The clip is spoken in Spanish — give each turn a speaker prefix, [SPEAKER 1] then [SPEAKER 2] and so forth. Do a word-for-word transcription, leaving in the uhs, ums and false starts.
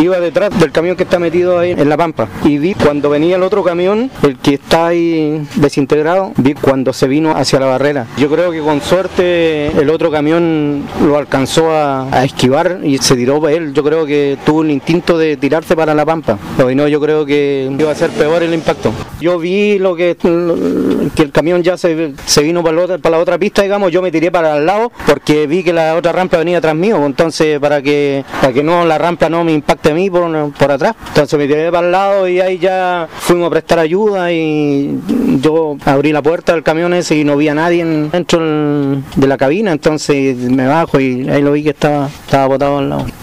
[SPEAKER 1] iba detrás del camión que está metido ahí en la pampa y vi cuando venía el otro camión, el que está ahí desintegrado, vi cuando se vino hacia la barrera. Yo creo que con suerte el otro camión lo alcanzó a, a esquivar y se tiró para él. Yo creo que tuvo un instinto de tirarse para la pampa, pero no, yo creo que iba a ser peor el impacto. Yo vi lo que, que el camión ya se, se vino para la, otra, para la otra pista, digamos. Yo me tiré para el lado porque vi que la otra rampa venía atrás mío, entonces para que para que no la rampa no me impacte a mí por, por atrás, entonces me tiré para el lado y ahí ya fuimos a prestar ayuda y yo abrí la puerta del camión ese y no vi a nadie dentro de la cabina, entonces me bajo y ahí lo vi que estaba, estaba botado al lado.